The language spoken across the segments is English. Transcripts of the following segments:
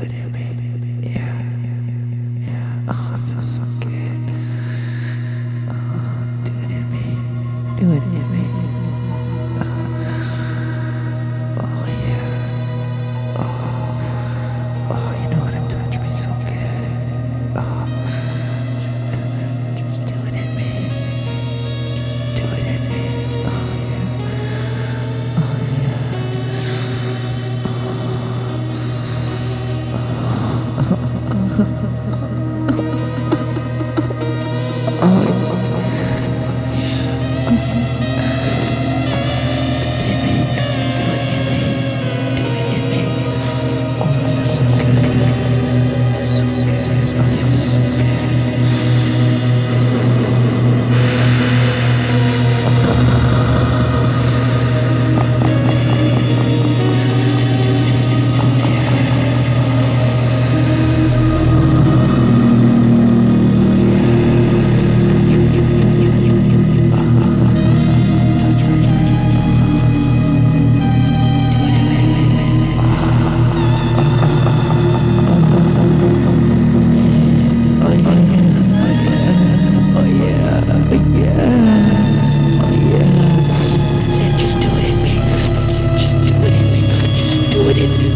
it in me. Yeah. Yeah. Oh, it feels so good. Do it in me. Do it in me. Oh, yeah. Oh, you know how to touch me so good. Oh, just do it in me. Just do it in me. Oh, yeah. Oh, yeah. Oh, do it in me. Do it in me. Oh, it feels so good. It feels so good. Oh, it feels so Just do it in me. Just do it in me. Just do it in me.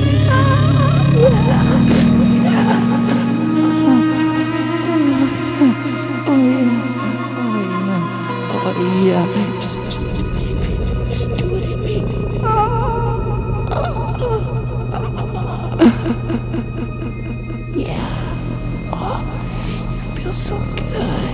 Oh yeah. Just do it in me. Just do it in me. Yeah. Oh, it feels so good.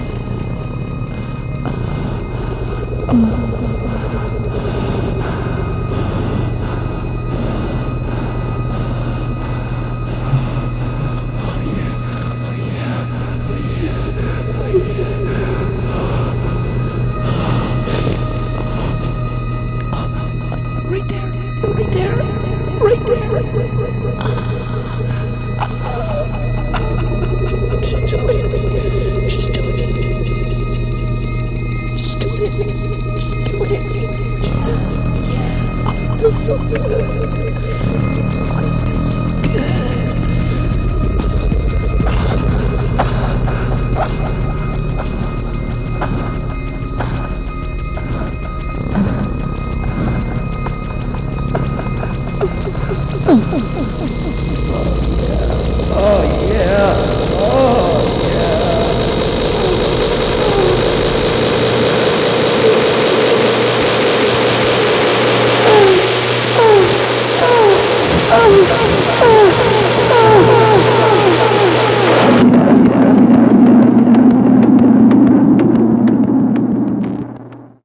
Right there. Right there. Right there. Just do it. Just do it. Just do it. Just do it. Yeah. Oh, it feels so good. Oh, it feels so good. Oh yeah. Oh yeah.